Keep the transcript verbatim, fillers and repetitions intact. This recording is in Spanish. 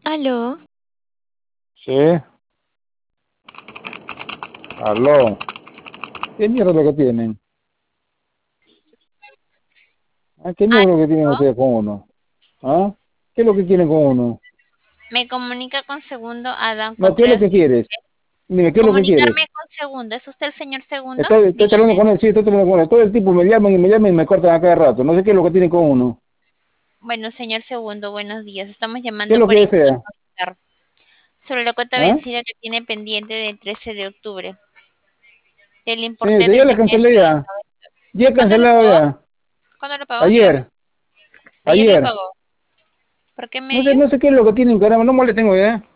Aló, Sí, aló. ¿Qué mierda es lo que tienen? ¿Ah? ¿Qué mierda es lo que tienen aló, ustedes con uno? ¿Ah? ¿Qué es lo que quieren con uno? me comunica con Segundo Adán No, ¿qué es lo Contreras. que quieres? Dime, ¿qué es lo que Comunicarme quieres? con Segundo. ¿Es usted el señor Segundo? Estoy, estoy hablando Dígame. con él, sí, estoy hablando con él. Todo el tipo me llaman y me llaman y me cortan a cada rato. No sé qué es lo que tienen con uno. Bueno, señor Segundo, buenos días. Estamos ¿Qué es llamando lo que para desea? informar sobre la cuota ¿Ah? vencida que tiene pendiente del trece de octubre, del importe Señorita, de ya un la millón cancelé ya. noventa y nueve. Ya he ¿Cuándo lo cancelado pagó? ya. ¿Cuándo lo pagó? Ayer, Ayer lo ayer. pagó. ¿Por qué No sé, medio? no sé qué es lo que tienen, caramba. No molesten, ya.